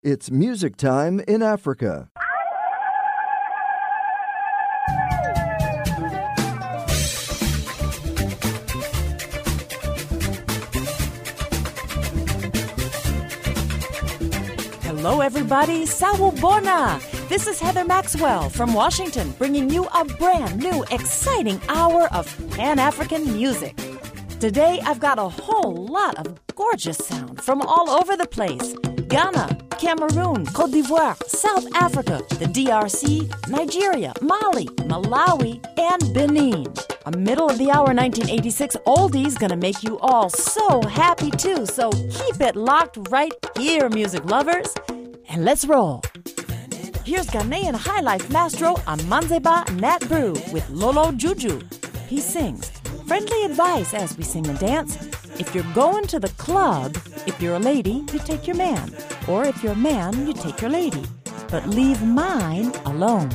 It's music time in Africa. Hello, everybody. Sawubona. This is Heather Maxwell from Washington, bringing you a brand new, exciting hour of Pan-African music. Today, I've got a whole lot of gorgeous sound from all over the place. Ghana, Cameroon, Côte d'Ivoire, South Africa, the DRC, Nigeria, Mali, Malawi, and Benin. A middle-of-the-hour 1986 oldie's gonna make you all so happy, too. So keep it locked right here, music lovers. And let's roll. Here's Ghanaian high-life maestro Amanzeba Nat Brew with Lolo Juju. He sings. Friendly advice as we sing and dance. If you're going to the club, if you're a lady, you take your man. Or if you're a man, you take your lady. But leave mine alone.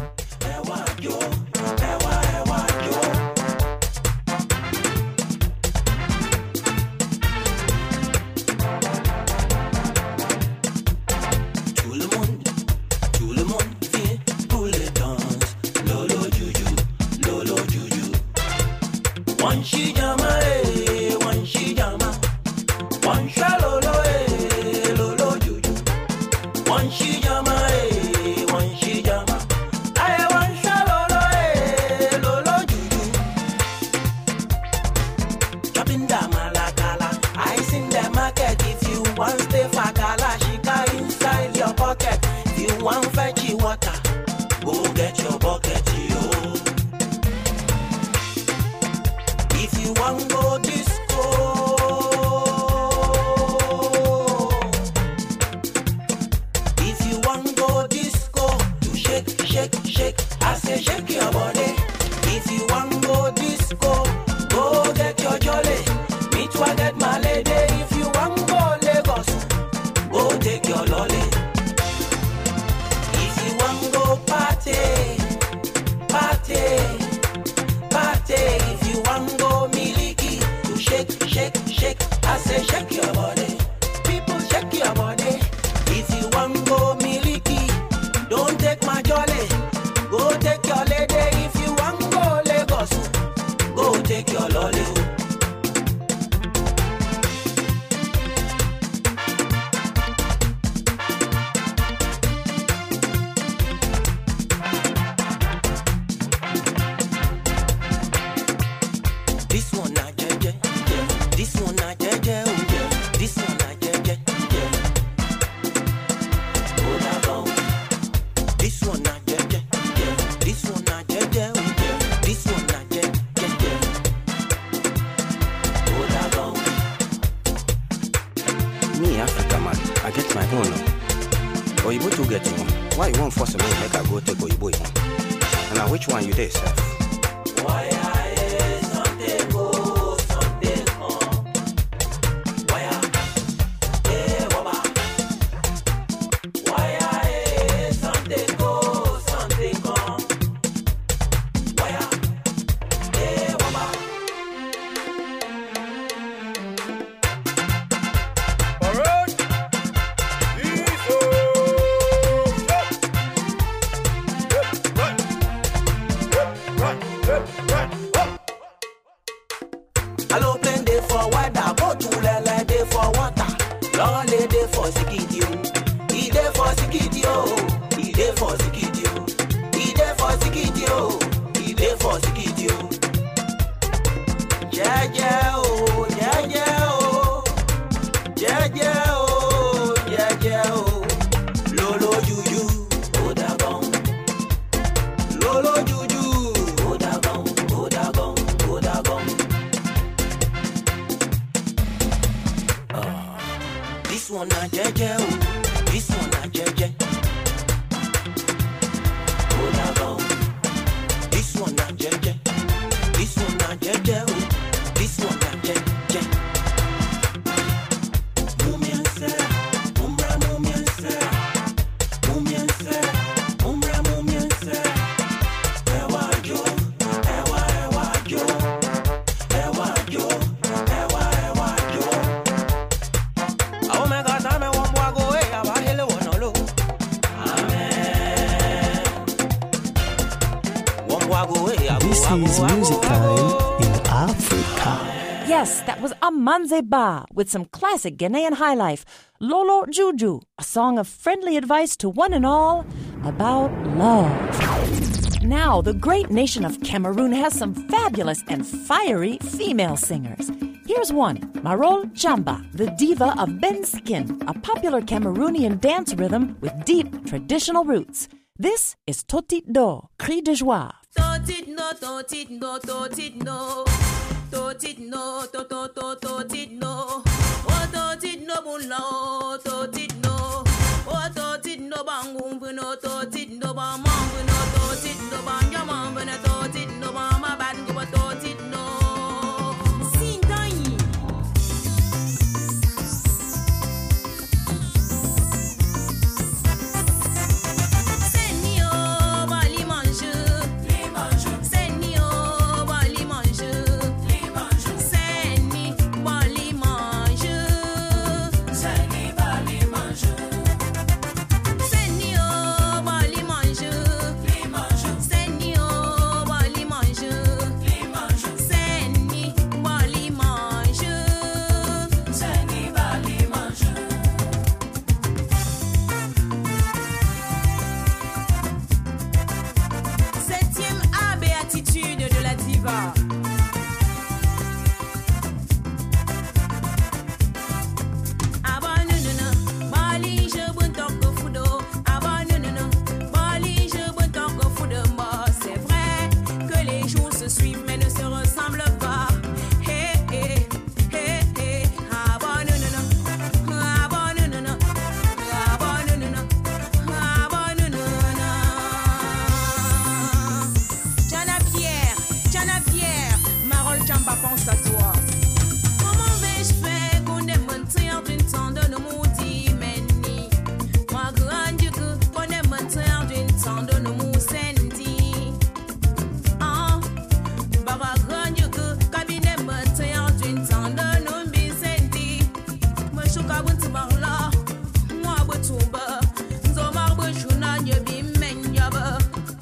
is music time in Africa. Yes, that was Amanze Ba with some classic Ghanaian highlife, Lolo Juju, a song of friendly advice to one and all about love. Now, the great nation of Cameroon has some fabulous and fiery female singers. Here's one, Marol Chamba, the diva of Benskin, a popular Cameroonian dance rhythm with deep traditional roots. This is Totit Do, Cri de Joie. Totit no, totit no, totit no. Totit no, to to to totit no. Oh totit no bunla, totit no. Oh totit no bangum no, totit no bamang no, totit no banyamang no, totit no bamaban go totit no. Sintani. Senio bali mange. Senio bali mange. Seni bali mange. Seni bali mange. Senio bali mange. Senio bali mange. Seni bali mange. Seni bali mange. Septième A, béatitude de la diva. Abanununa, bali je buntok fudo. Abanununa, bali je buntok fudo. C'est vrai que les jours se suivent mais ne se ressemblent pas. Hey, hey, hey, hey. Abanununa, abanununa, abanununa, abanununa. Tiana Pierre, Marol Chamba pense à toi. Comment vais-je faire qu'on aime mentir d'une tendre de moudi meni? Moi grand Dieu qu'on aime mentir d'une tendre de mou sendi. Ah, baba grand Dieu cabinet mentir d'une tendre de nous bisendi. Moi chouka buntu barla, moi butumba, zomar bujuna nyebi menyaba.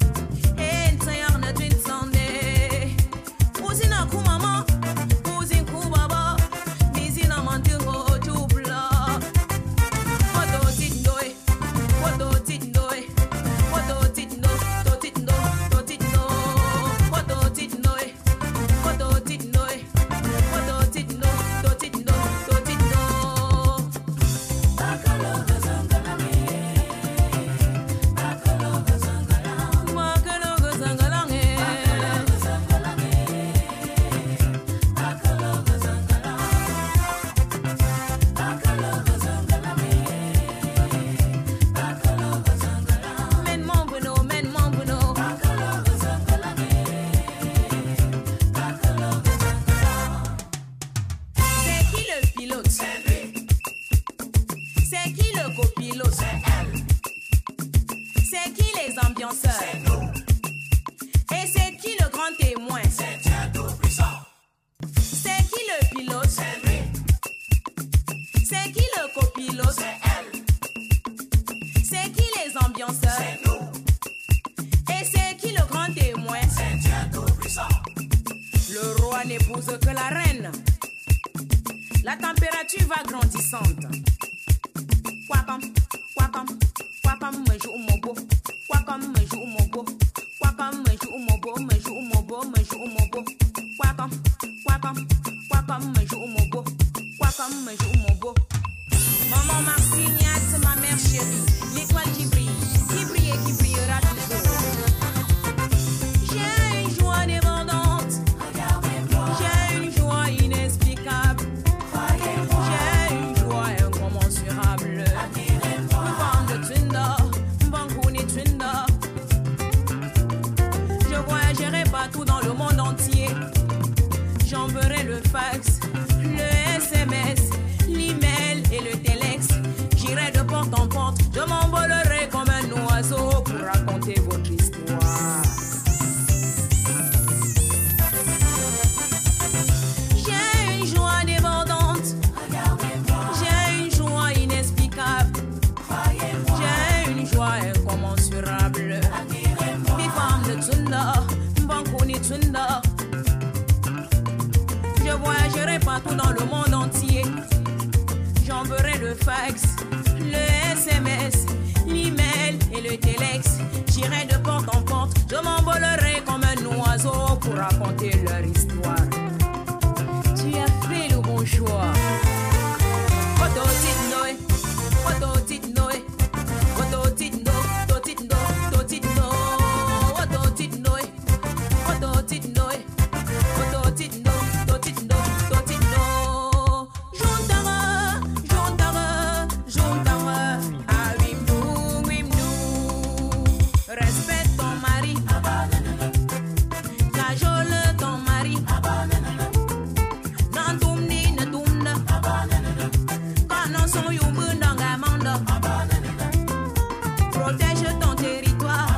C'est qui le copilote? C'est elle. C'est qui les ambianceurs? C'est nous. Et c'est qui le grand témoin? C'est Dieu tout-puissant. C'est qui le pilote? C'est lui. C'est qui le copilote? C'est elle. C'est qui les ambianceurs? C'est nous. Et c'est qui le grand témoin? C'est Dieu tout-puissant. Le roi n'épouse que la reine. La température va grandissante. Wakam, wakam, wakam, me joue mon beau. Wakam, me joue mon beau. Wakam, me joue mon beau, me joue mon beau, me joue mon beau. Wakam, wakam, wakam, me joue mon beau. Wakam, me joue mon beau. Maman Marcignate, ma mère chérie. L'étoile qui brille et qui brillera toujours. J'ai une joie débordante. J'ai une joie inexplicable. J'ai une joie incommensurable. Je voyagerai partout dans le monde entier. J'enverrai le fax, le SMS, l'email et le telex. partout dans le monde entier. J'enverrai le fax, le SMS, l'email et le téléx. J'irai de porte en porte, je m'envolerai comme un oiseau pour raconter leur histoire. Tu as fait le bon choix. Respecte ton mari, cajole ton mari. Protège ton territoire.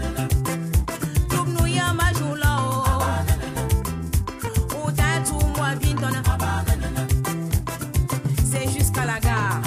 C'est jusqu'à la gare.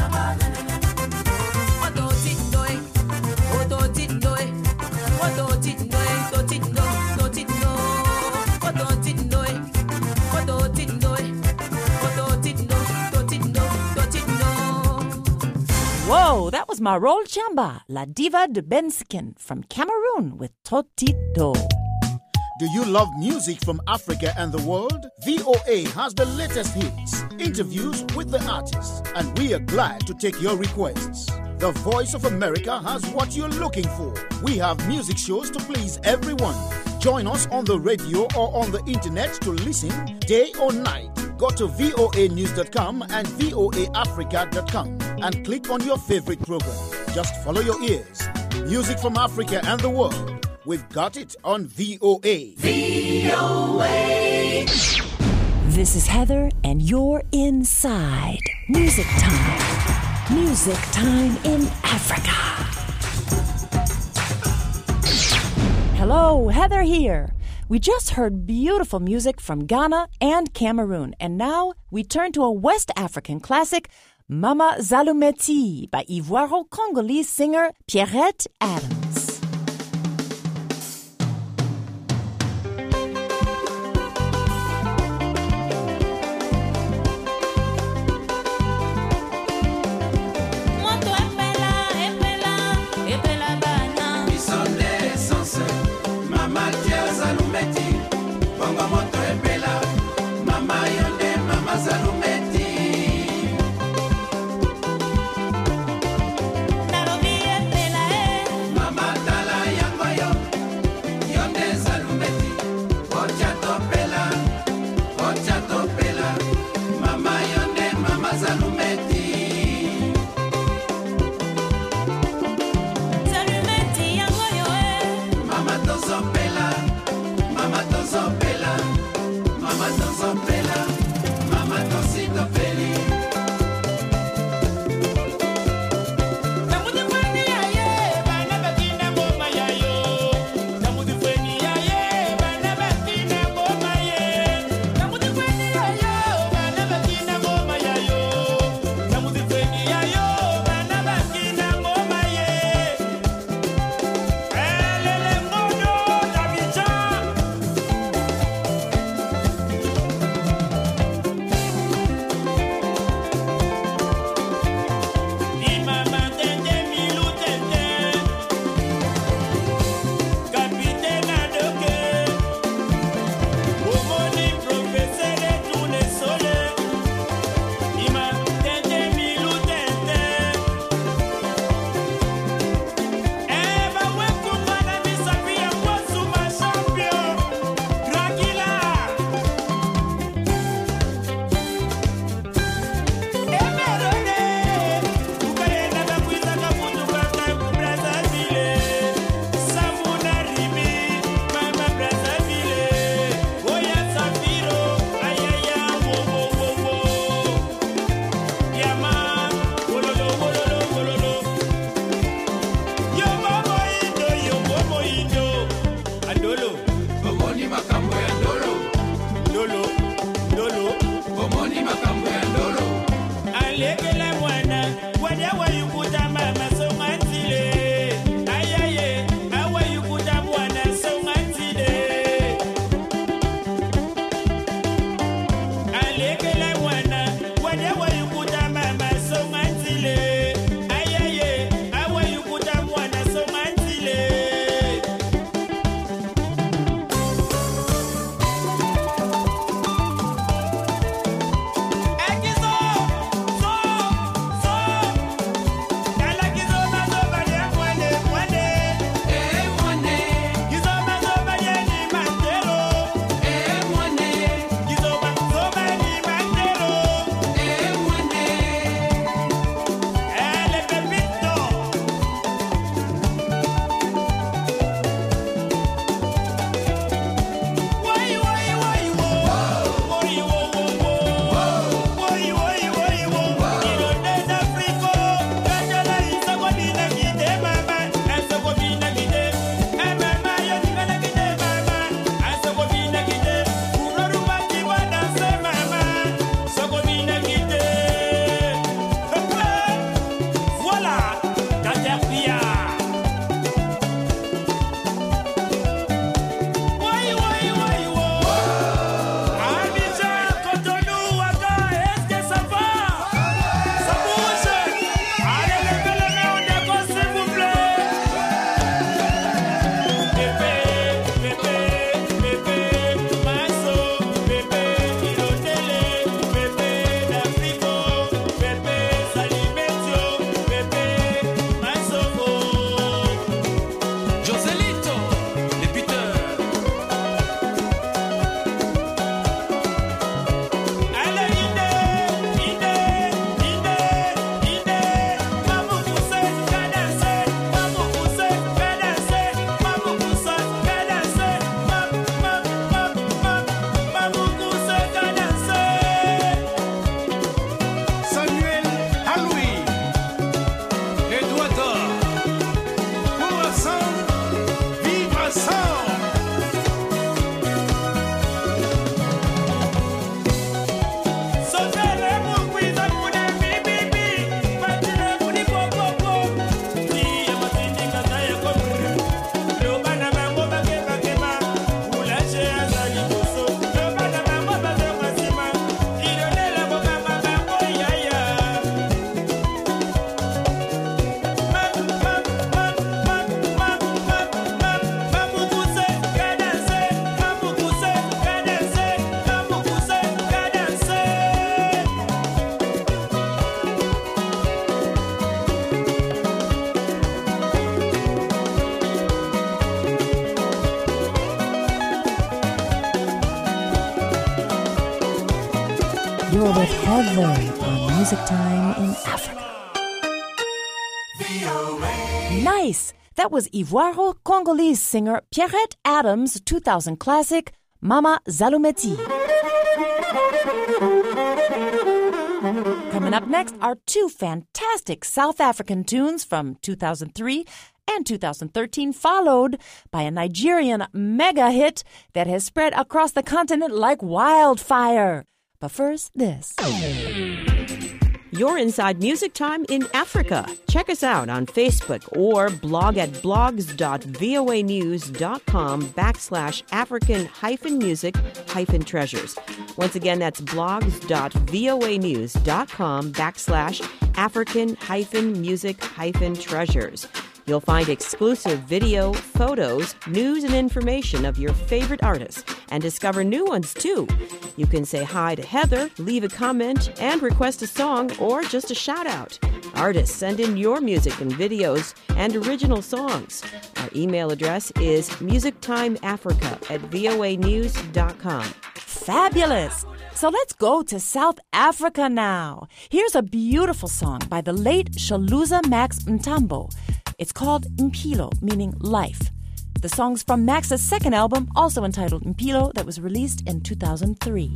Whoa, that was Marol Chamba, La Diva de Bensiken from Cameroon with Totito. Do you love music from Africa and the world? VOA has the latest hits, interviews with the artists, and we are glad to take your requests. The Voice of America has what you're looking for. We have music shows to please everyone. Join us on the radio or on the internet to listen day or night. Go to voanews.com and voaafrica.com and click on your favorite program. Just follow your ears. Music from Africa and the world. We've got it on VOA. VOA. This is Heather, and you're inside Music Time. Music Time in Africa. Hello, Heather here. We just heard beautiful music from Ghana and Cameroon, and now we turn to a West African classic, Mama Zalumeti, by Ivoiro-Congolese singer Pierrette Adams. Mama with Heather on Music Time in Africa. Nice! That was Ivoiro-Congolese singer Pierrette Adams' 2000 classic, Mama Zalumeti. Coming up next are two fantastic South African tunes from 2003 and 2013, followed by a Nigerian mega hit that has spread across the continent like wildfire. But first, this. You're inside Music Time in Africa. Check us out on Facebook or blog at blogs.voanews.com/African-music-treasures. Once again, that's blogs.voanews.com/African-music-treasures. You'll find exclusive video, photos, news, and information of your favorite artists and discover new ones, too. You can say hi to Heather, leave a comment, and request a song or just a shout-out. Artists, send in your music and videos and original songs. Our email address is musictimeafrica@voanews.com. Fabulous! So let's go to South Africa now. Here's a beautiful song by the late Shaluza Max Mtambo. It's called Impilo, meaning life. The song's from Max's second album, also entitled Impilo, that was released in 2003.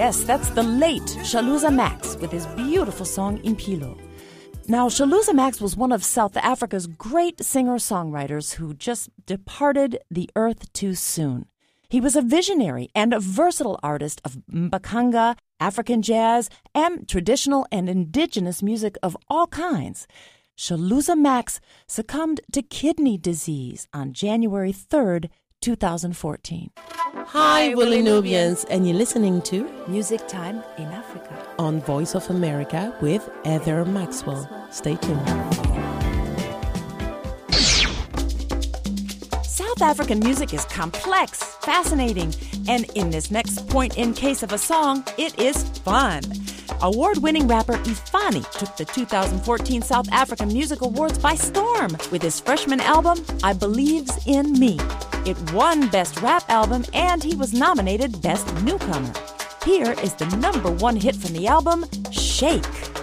Yes, that's the late Shaluza Max with his beautiful song Impilo. Now, Shaluza Max was one of South Africa's great singer-songwriters who just departed the earth too soon. He was a visionary and a versatile artist of mbaqanga, African jazz, and traditional and indigenous music of all kinds. Shaluza Max succumbed to kidney disease on January 3rd, 2014. Hi, Willie Nubians, and you're listening to Music Time in Africa on Voice of America with Heather Maxwell. Stay tuned. South African music is complex, fascinating, and in this next point in case of a song, it is fun. Award-winning rapper Ifani took the 2014 South African Music Awards by storm with his freshman album, I Believes in Me. It won Best Rap Album, and he was nominated Best Newcomer. Here is the #1 hit from the album, Shake.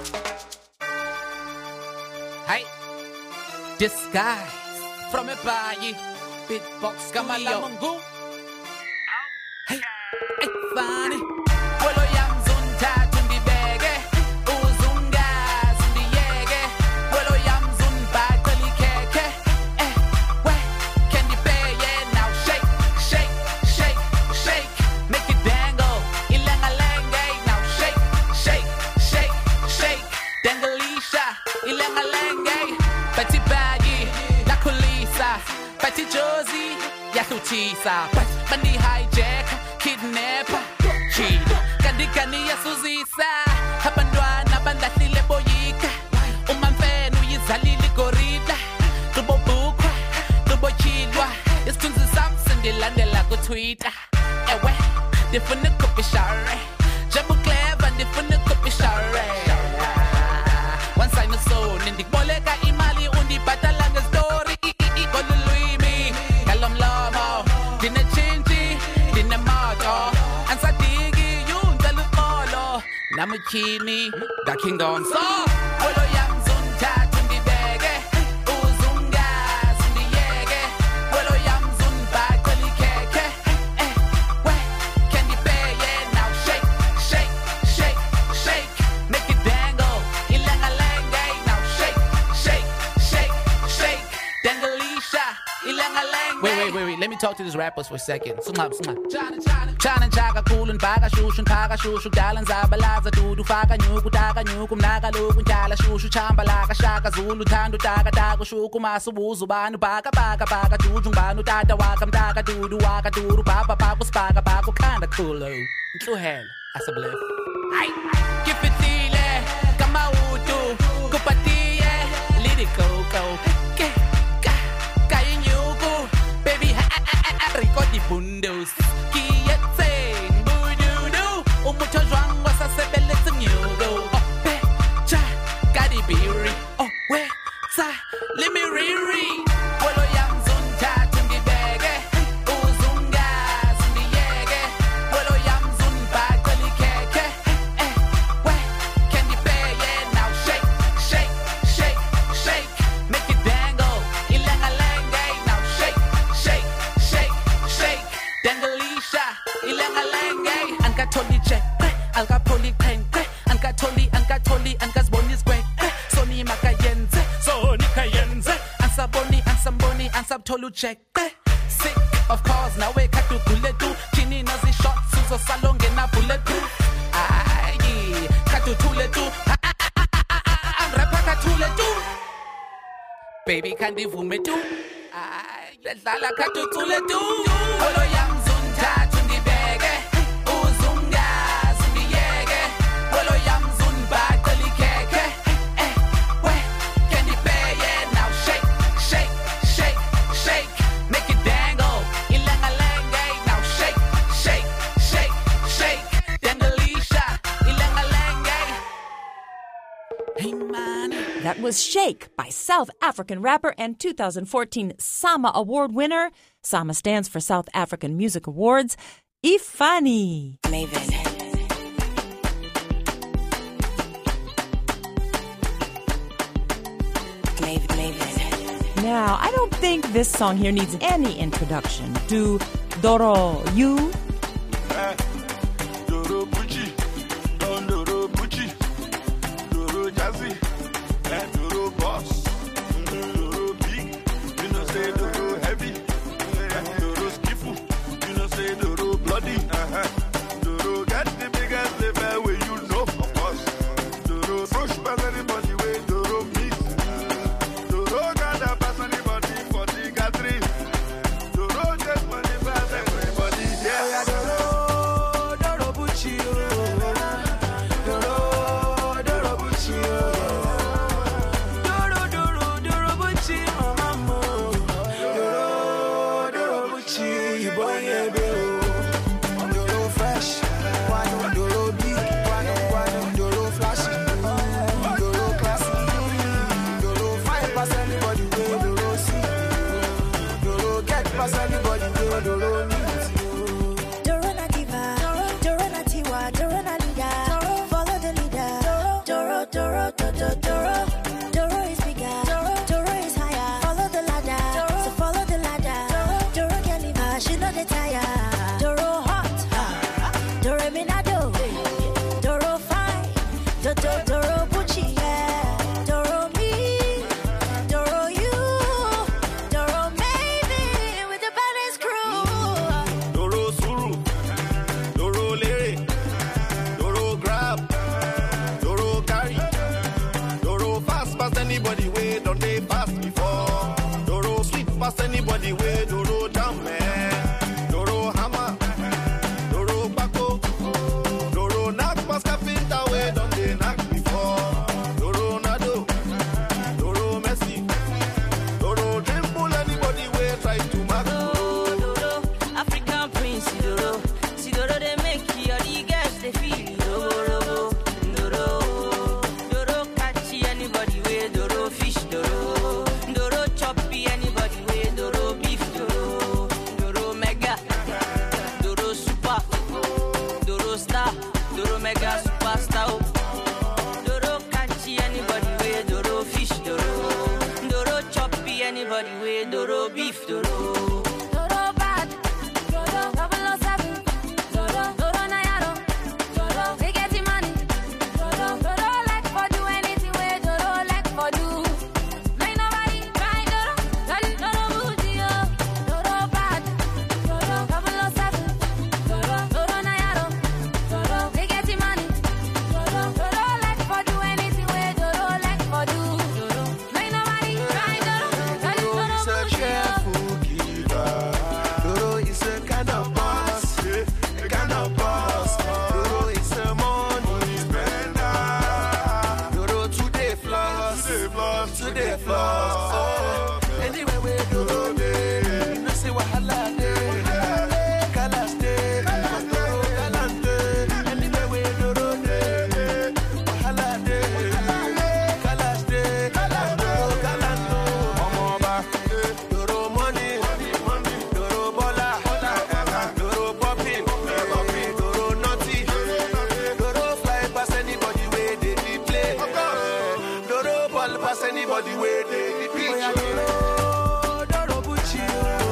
Hey, disguise from a body, beatbox Camilo. Hey, Ifani. But Bandi hijack, kidnapper, cheat. Kandikani yasuzisa, habandwana bandahlile boyika. Umamfenu yizalile gorilla. Tubo bukwa, tubo chilwa. Isithunzi sami sindilandela ku-Twitter. Ewe, ndifuna ukupishare. Jabu clever, ndifuna ukupishare. Once I know so, ndikuboleka imali undibhatala ngestory. Kolulwimi, kalomlomo. Dina chinchi, dina moto. Ansadigi, yunzelu kolo. Namuchini, the kingdom so. Wolo yam zunta tundibege. Uzunga zundiyege. Wolo yam zunba kolikeke. We, candy pay, yeah, now shake, shake, shake, shake. Make it dangle, ilangalenge. Now shake, shake, shake, shake. Dangalisha, ilangalenge. Wait, let me talk to these rappers for a second. Sungab. Chana chaka kulun baka shushun kaka shushu dalan zabalaza dudu faka nyuku taka nyuku mnaka luku njala shushu chambalaka shaka zulu tandu taka taku shuku masubuzu banu baka jujung banu tata waka mtaka dudu waka duru papa paku spaka paku kinda cool Inclu hell as a bluff. Kipitile kama utu kupatie lirikoko kaya nyuku baby rico di bundos kiyetseng bududu umucho jwang wasa sebele tsunyugo pe cha kadi biri we sa let me riri wolo yam zunta tundibege uzunga zundiyege wolo yam zunba kolikeke we candy pay yeah now shake shake shake shake make it dangle ilangalenge now shake shake shake shake dangalisha ilangalenge ankatoli check alkapoli krenke ankatoli ankazbonis krenke soni makayenze ansamboni ansabtolu check sick of course nawe katu kuletu chini nazi shots suzo salonge na bulletproof ayi katu tuletu amrapa katuletu baby kandi vume tu ayi ledlala katu tuletu olo yam zunta tundibege uzunga zundiyege olo yam zunba kolikeke we candy pay yeah now shake shake shake shake make it dangle ilangalenge now shake shake shake shake dangalisha ilangalenge hey man. That was Shake by South African rapper and 2014 SAMA Award winner. SAMA stands for South African Music Awards, Ifani. Maven. Now, I don't think this song here needs any introduction. Do Doro you? Doro Pucci. Gucci, boy, yeah, baby. Doro fresh, one Doro big, one Doro flashy, Doro classy, Doro fine pass anybody way Doro see, Doro get pass anybody way Doro meet. Doro na diva, Doro na tiwa, Doro na leader, follow the leader. Doro, Doro, Doro, Doro, Doro is bigger, Doro is higher. Follow the ladder, so follow the ladder. Doro can leave her, she know the tire. Doro hot, Doro minado, Doro fine, Doro Gucci, yeah. Doro me, Doro you, Doro maybe with the baddest crew. Doro Suru, Doro Lere, Doro Grab, Doro Carry, Doro fast past anybody way, don't they fast before. Doro sweet past anybody way, Doro down man, Doro hammer, Doro bako, Doro knock past carpenter way, don't they knock before. Doro Nado, Doro Messi, Doro dribble anybody way, try to mark. Doro, African prince, Doro. See Doro, they make you all the girls they feel. Doro, Doro catchy anybody way. Doro fish, Doro choppy anybody way. Doro beef, Doro mega, Doro super, Doro star, Doro mega superstar. Doro catchy anybody way. Doro fish, Doro choppy anybody way. Doro beef, Doro bad, Doro 007, Doro Nayaro, Doro they get the money, Doro like for do anything where Doro like for do. Ain't nobody try Doro bougie, Doro bad, Doro 007, Doro Nayaro, Doro they get the money, Doro like for do anything where Doro like for do. Ain't nobody try Doro Is a bougie. careful giver. Doro is a kind of boss, a kind of boss. Doro is a money spender. Doro today floss, today floss. Anyway we Doro dey, you know say wahala dey, colors dey, Doro gallant dey. Anyway we Doro dey, wahala dey, colors dey, Doro gallant dey. Omo ba. Doro money, Doro bola, Doro popping, Doro naughty, Doro fly past anybody way they be play, Doro ball past anybody way they be pitch. Doro Gucci,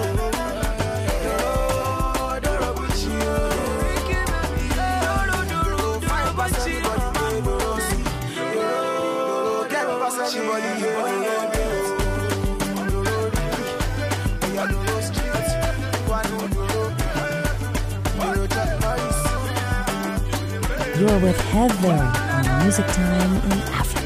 Doro Gucci, Doro fly past anybody way Doro see, Doro get past anybody way. You're with Heather on Music Time in Africa.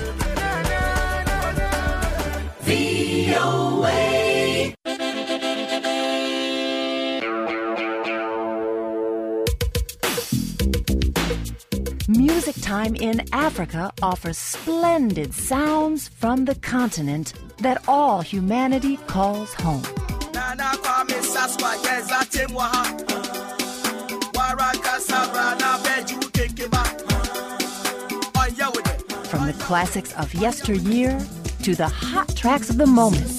Music Time in Africa offers splendid sounds from the continent that all humanity calls home. From the classics of yesteryear to the hot tracks of the moment.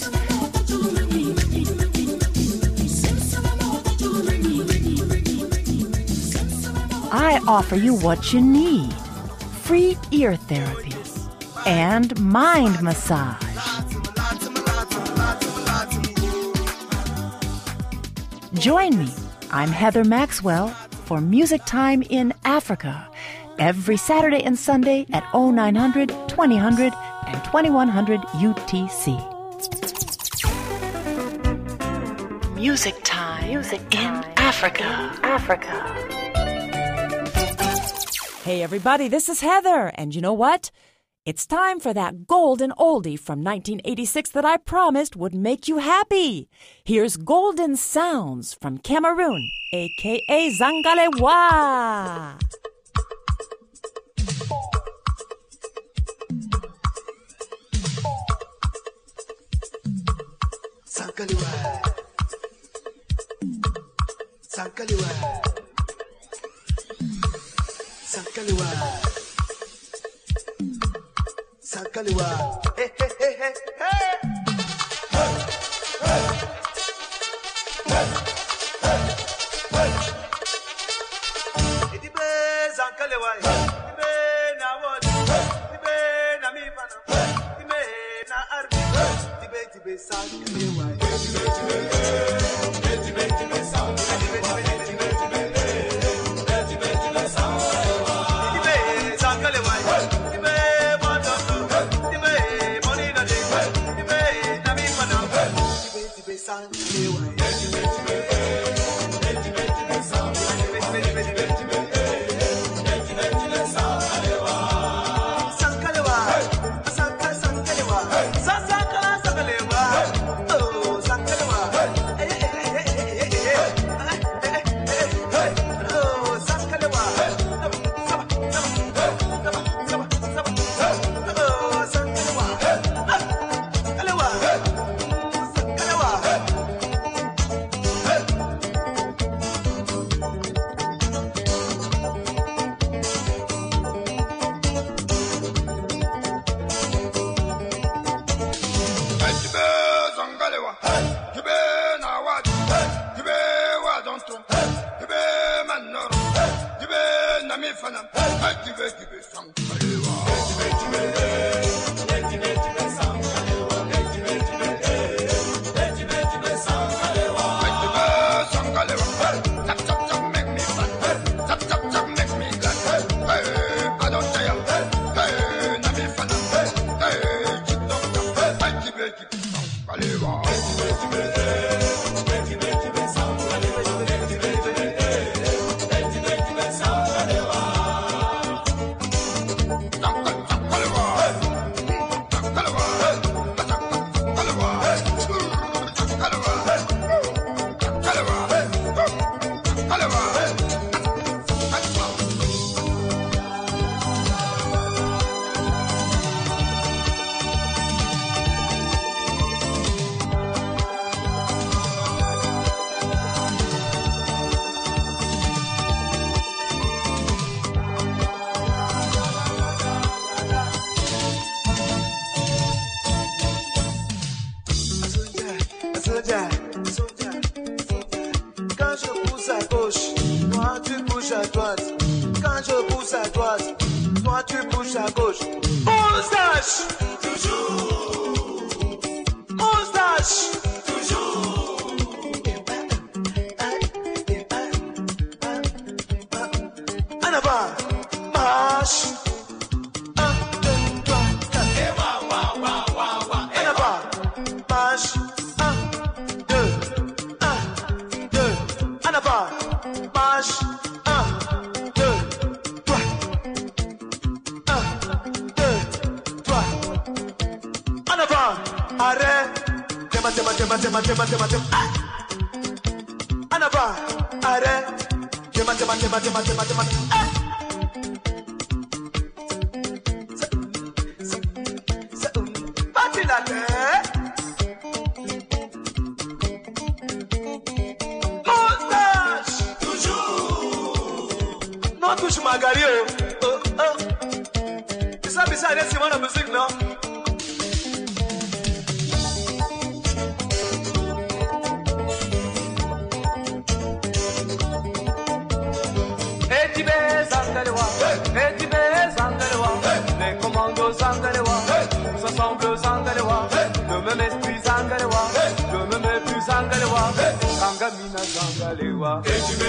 I offer you what you need: free ear therapy and mind massage. Join me. I'm Heather Maxwell for Music Time in Africa every Saturday and Sunday at 0900, 2000, and 2100 UTC. Music Time in Africa. Hey everybody, this is Heather, and you know what? It's time for that golden oldie from 1986 that I promised would make you happy. Here's Golden Sounds from Cameroon, a.k.a. Zangalewa. Zangalewa. Sankalewa. Sankalewa. Sankalewa. Hey, hey, hey, hey, hey. Itibe Sankalewa. Itibe na what? Itibe na mi pana. Itibe na arbi. Itibe Sankalewa. Quand je pousse à gauche, toi tu bouges à droite. Quand je pousse à droite, toi tu bouges à gauche. Moustache, toujours. Moustache, toujours. En avant, marche. 1, 2, 3, 4. En avant, marche. 1, 2, 1, 2. En avant, marche. 1, 2, 3. 1, 2, 3. En avant, arrête. Tema. En avant, arrête. Tema. Bâtis la tête. Moustache, toujours. Non, touche Magario. Oh. Ça, c'est moi la musique, non? Les commandos Zangalewa, tous ensemble Zangalewa, le même esprit Zangalewa, le même épus Zangalewa, Zangamina Zangalewa. Tibe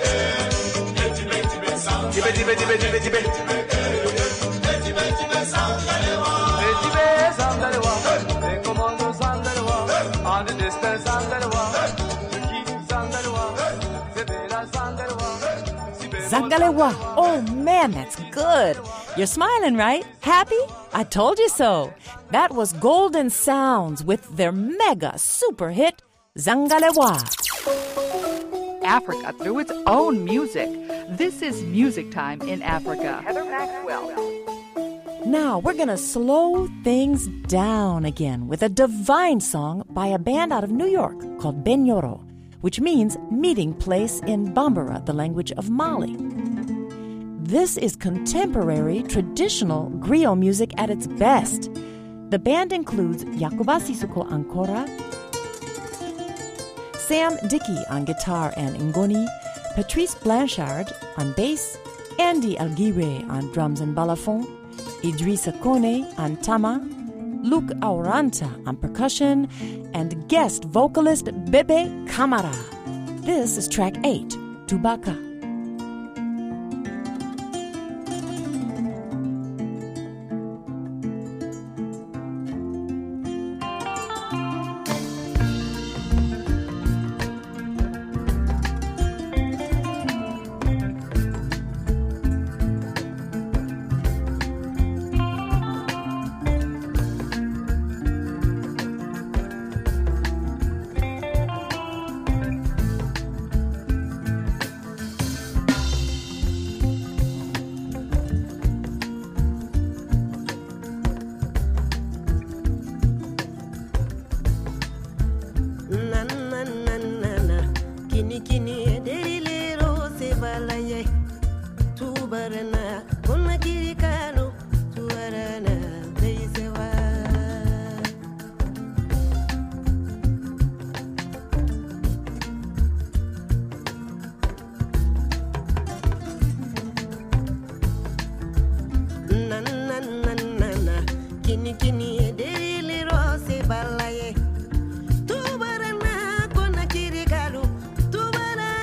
Zangalewa, les commandos Zangalewa, en the distance Zangalewa, le qui Zangalewa, Zebela Zangalewa. Zangalewa. Oh man, that's good. You're smiling, right? Happy? I told you so. That was Golden Sounds with their mega super hit, Zangalewa. Africa through its own music. This is Music Time in Africa. Heather Maxwell. Now we're going to slow things down again with a divine song by a band out of New York called Benyoro. which means meeting place in Bambara, the language of Mali. This is contemporary, traditional griot music at its best. The band includes Yakuba Sissoko on kora, Sam Dickey on guitar and ngoni, Patrice Blanchard on bass, Andy Alguire on drums and balafon, Idrissa Kone on tama, Luke Auranta on percussion, and guest vocalist Bebe Kamara. This is track 8, Tubaka. Tubarana, kona kirikalu, tubara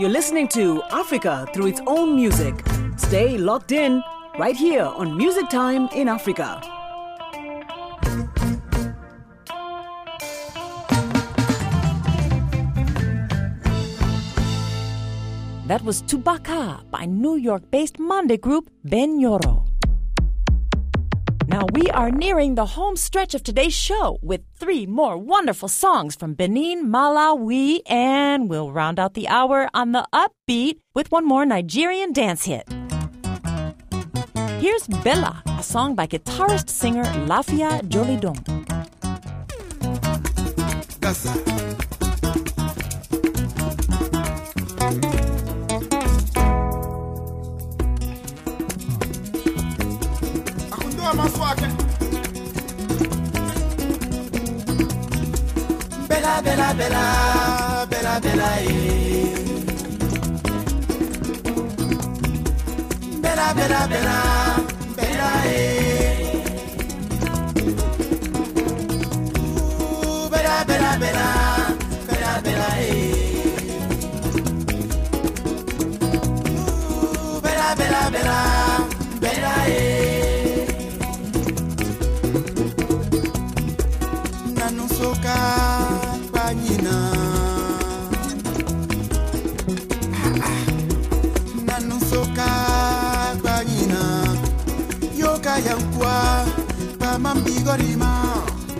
You're listening to Africa through its own music. Stay locked in right here on Music Time in Africa. That was Tubaka by New York-based Mande group Ben Yoro. Now we are nearing the home stretch of today's show with 3 more wonderful songs from Benin, Malawi, and we'll round out the hour on the upbeat with one more Nigerian dance hit. Here's Bella, a song by guitarist-singer Lafia Jolidon. Bella, bella, bella, bella, bella, eh. Bella, bella, bella, bella, eh. Bella, bella, bella, bella, bella, eh. Bella, bella, bella, bella, eh. Nanusoka panyina Nanusoka panyina Yoka yankwa pamambigorima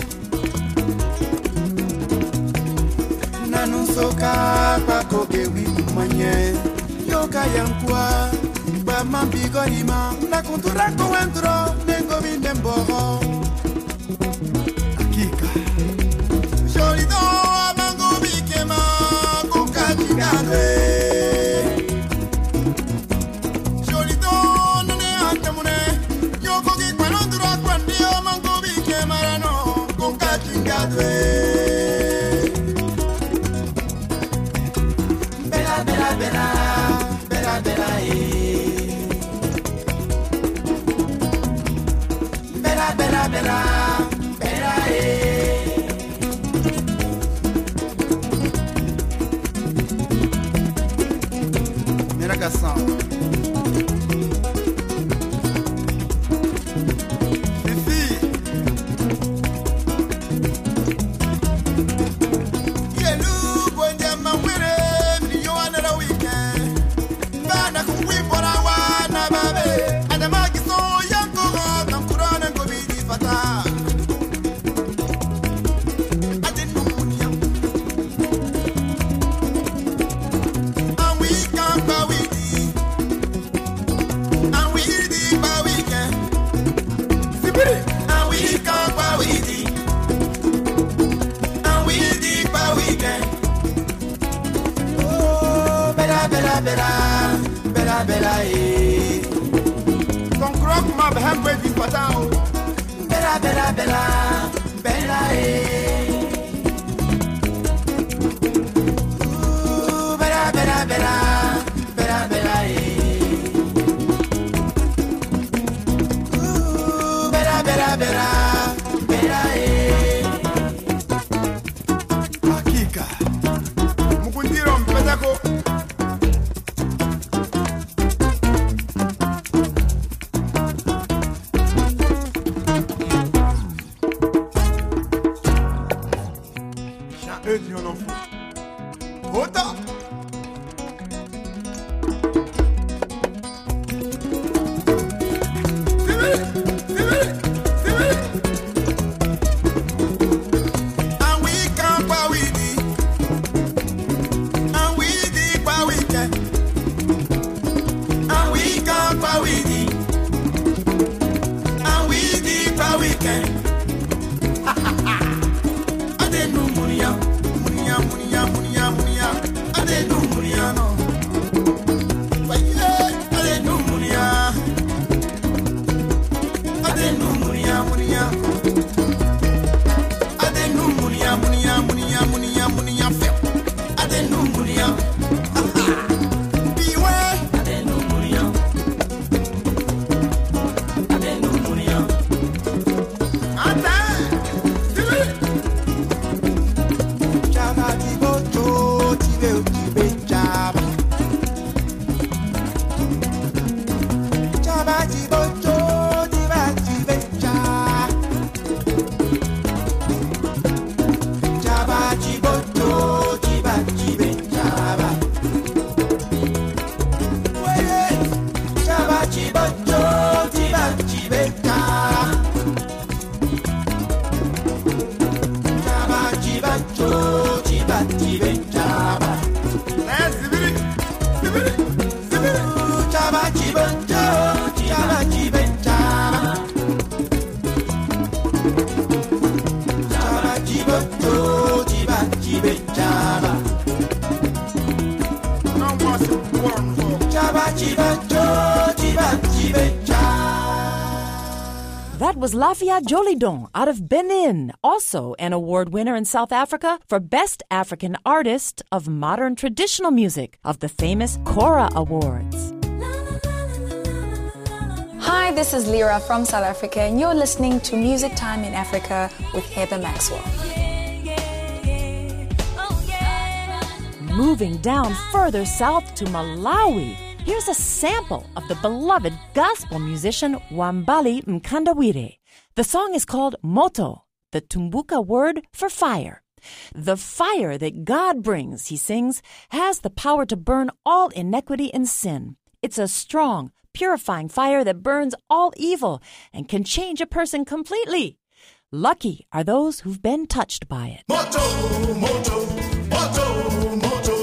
Nanusoka pakogewi kumanye Yoka yankwa pamambigorima Nakuntura kowentro nengo bindemboro Jolito amango bikema kukachikadwe Jolito nune antamune Yoko kikwanondura kwandio amango bikema rano kukachikadwe Bella, bella, bella, bella, bella, eh Bella, bella, bella, bella, eh Fifi Yelu Bonja Mawere Mio another weekend Bana kuwibora wana babe Adamagi so yanko Kamkurana kubidi fata Bella, bella, bella, eh. Con croque ma behembe di patao. Bella, bella, bella, bella, eh. Bella, bella, bella, bella, bella, eh. Bella, bella, bella, bella, eh. Akika. Mukundiro mpetako. That was Lafia Jolidon out of Benin, also an award winner in South Africa for Best African Artist of Modern Traditional Music of the famous Kora Awards. Hi, this is Lyra from South Africa, and you're listening to Music Time in Africa with Heather Maxwell. Moving down further south to Malawi, here's a sample of the beloved gospel musician Wambali Mkandawire. The song is called Moto, the Tumbuka word for fire. The fire that God brings, he sings, has the power to burn all iniquity and sin. It's a strong, purifying fire that burns all evil and can change a person completely. Lucky are those who've been touched by it. Moto, moto, moto, moto.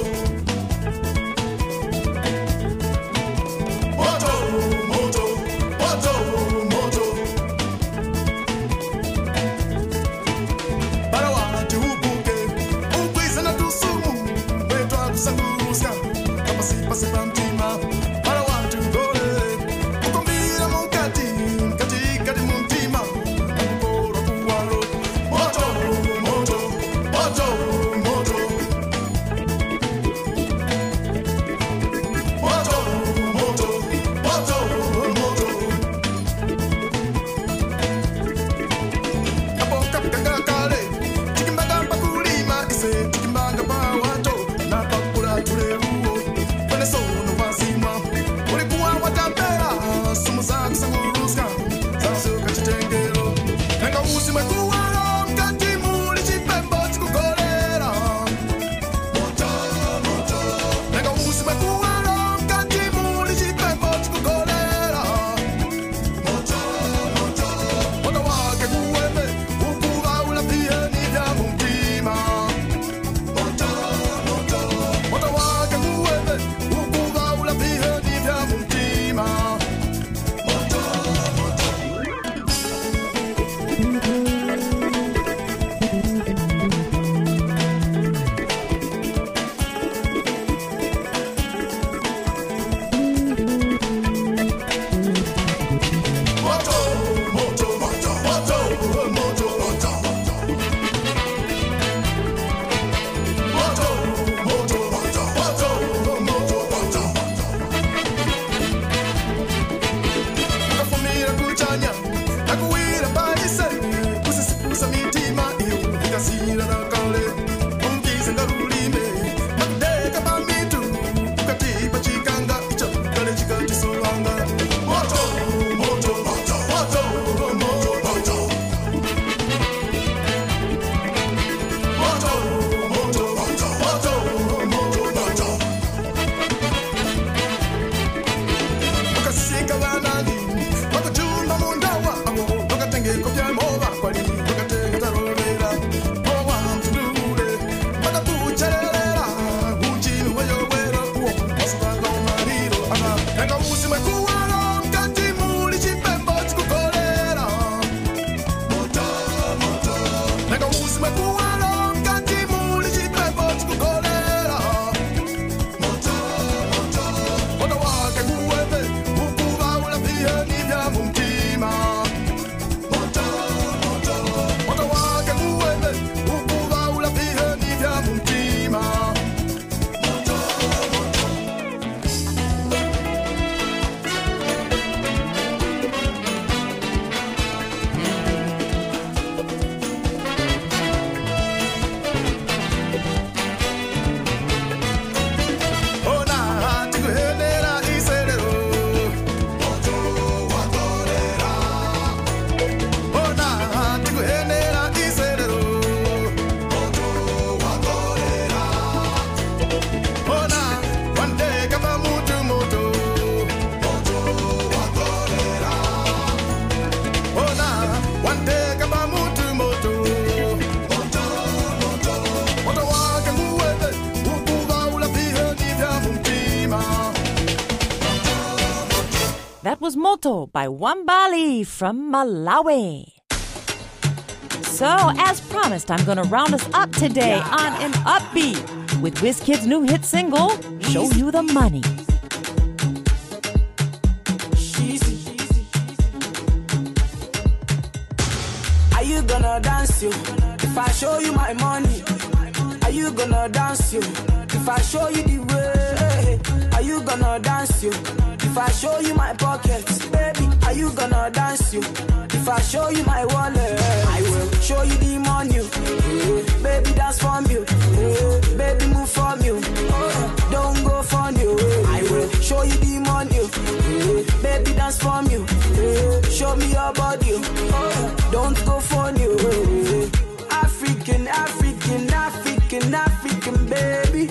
That was Moto by Wambali from Malawi. So, as promised, I'm going to round us up today on an upbeat with WizKid's new hit single, Show You the Money. Are you gonna dance you if I show you my money? Are you gonna dance you if I show you the way? Are you gonna dance you if I show you my pockets? Baby, are you gonna dance you if I show you my wallet? I will show you the money. Baby, dance from you. Baby, move from you. Don't go from you. I will show you the money. Baby, dance from you. Show me your body. Don't go from you. African, African, African, African, baby.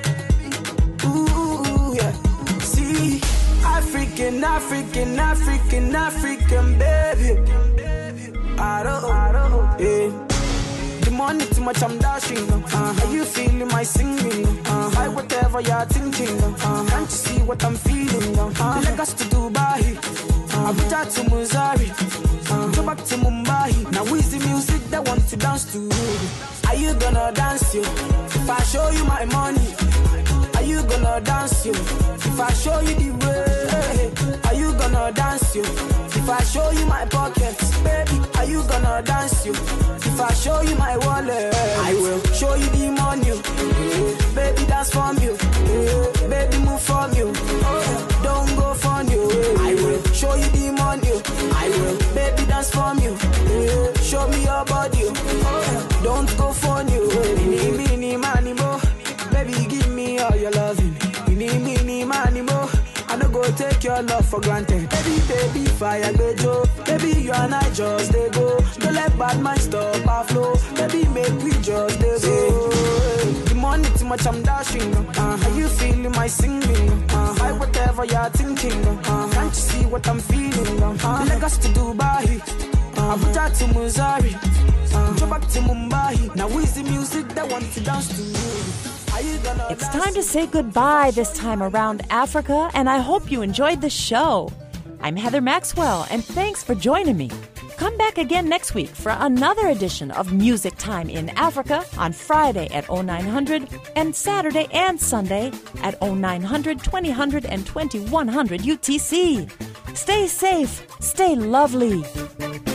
Ooh, yeah. See, African, African, African, African, baby. I don't know, yeah. The money too much, I'm dashing. Are you feeling my singing? Hi, whatever you're thinking. Can't you see what I'm feeling? Lagos to Dubai, Abuja to Missouri, go back to Mumbai. Now who's the music that want to dance to? Are you gonna dance you if I show you my money? Are you gonna dance you if I show you the way? Are you gonna dance you if I show you my pockets? Baby, are you gonna dance you if I show you my wallet? I will show you the money. Baby, dance from you. Baby, move from you. Don't go from you. I will show you the money. I will, baby, dance from you. Show me your body. Don't go from you. Mini, mini, money, mo. Baby, give me all your loving. Mini, mini, money, mo. I don't go take your love for granted. Baby, baby, fire, bejo. Baby, you and I just they go. Don't let bad man stop our flow. Baby, make me just they go. The money too much, I'm dashing. Are you feeling my singing? Hi, whatever you're thinking. Can't you see what I'm feeling? Lagos to Dubai, Abuja to Missouri, go back to Mumbai. Now who's the music that wants to dance to you? It's time to say goodbye this time around Africa, and I hope you enjoyed the show. I'm Heather Maxwell, and thanks for joining me. Come back again next week for another edition of Music Time in Africa on Friday at 0900 and Saturday and Sunday at 0900, 2000, and 2100 UTC. Stay safe, stay lovely.